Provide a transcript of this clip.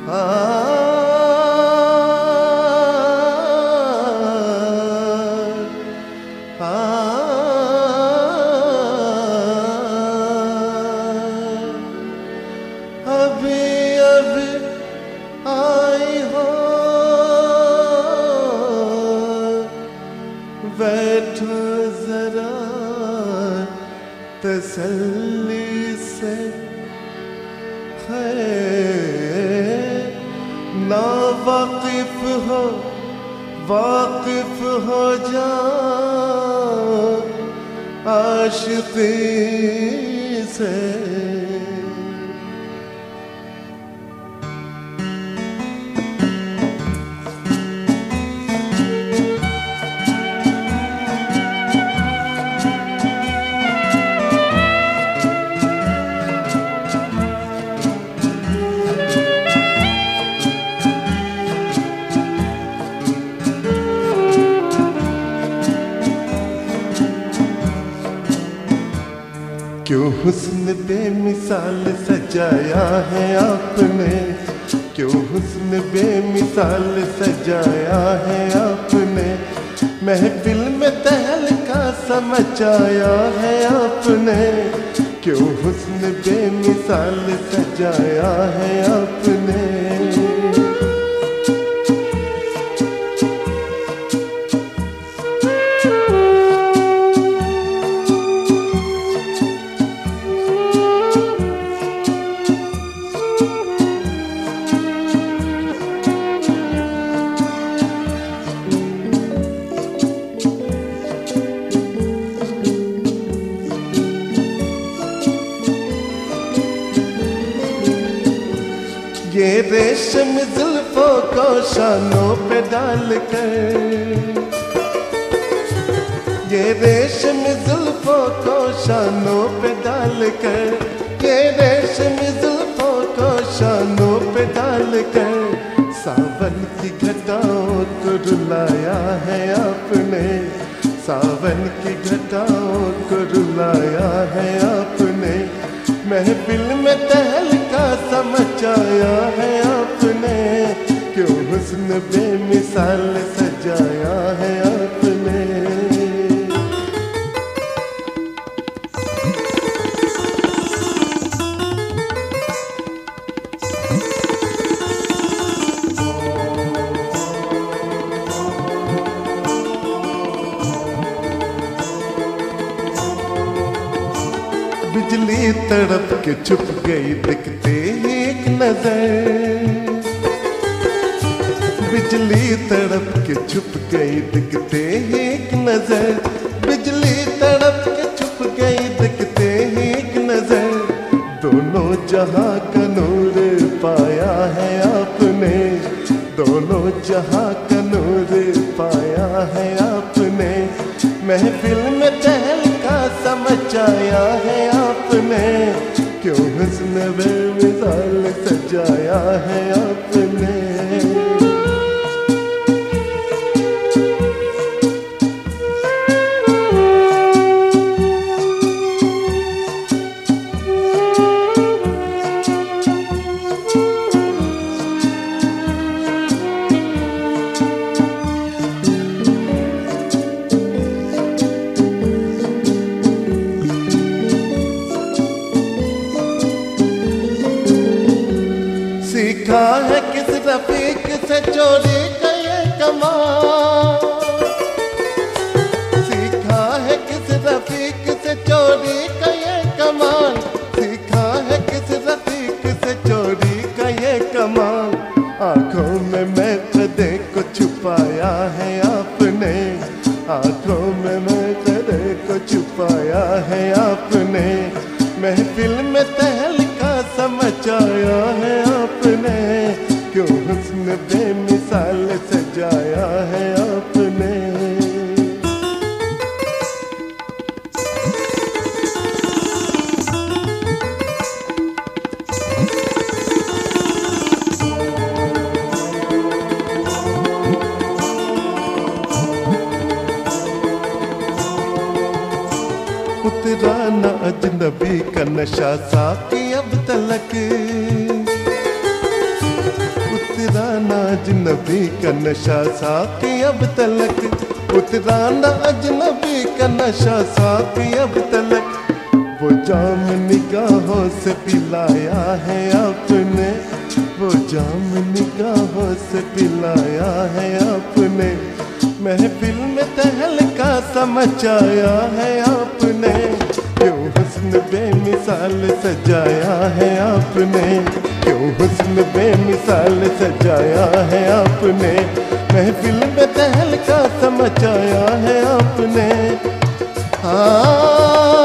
बैठो जरा तसल्ली से, है ना वाकिफ हो जाओ आशिकी से। क्यों हुस्न बेमिसाल सजाया है आपने, क्यों हुस्न बेमिसाल सजाया है आपने, महफिल में तहलका सा मचाया है आपने, क्यों हुस्न बेमिसाल सजाया है आपने। ये रेशम जुल्फों को शानों पे डाल कर, ये रेशम जुल्फों को शानों पे डाल कर, ये रेशम जुल्फों को शानों पे डाल कर, सावन की घटाओं को रुलाया है आपने, सावन की घटाओं को रुलाया है आपने, महफिल में तहलका सा मचाया है आपने, क्यों हुस्न बेमिसाल सजाया है आपने। बिजली तड़प के छुप गई दिखते ही एक नजर, बिजली तड़प के छुप गई दिखते ही एक नजर, बिजली तड़प के छुप गई दिखते ही एक नजर, दोनों जहां का नूर पाया है आपने, दोनों जहां का नूर पाया है आपने, महफिल में तहलका सा मचाया है आपने, क्यों हुस्न बेमिसाल सजाया है आपने। सीखा है किस रफीक से चोरी का ये कमाल, सीखा है किस रफीक से चोरी का ये कमाल, सीखा है किस रफीक से चोरी का ये कमाल, आंखों में मैं कदे को छुपाया है आपने, आंखों में मैं कदे को छुपाया है आपने, महफिल में तहलका सा मचाया है आपने, क्यों हुस्न बेमिसाल सजाया है आपने। उतरा न अजनबी का नशा साकी अब तलक, उतराना अजनबी का नशा साकी अब तलक, उतराना अजनबी का नशा साकी अब तलक। वो जाम निगाहों से पिलाया है आपने, वो जाम निगाहों से पिलाया है आपने। महफिल में तहलका सा मचाया है आपने, क्यों हुस्न बेमिसाल सजाया है आपने, क्यों हुस्न बेमिसाल सजाया है आपने। महफिल में तहलका सा मचाया है आपने।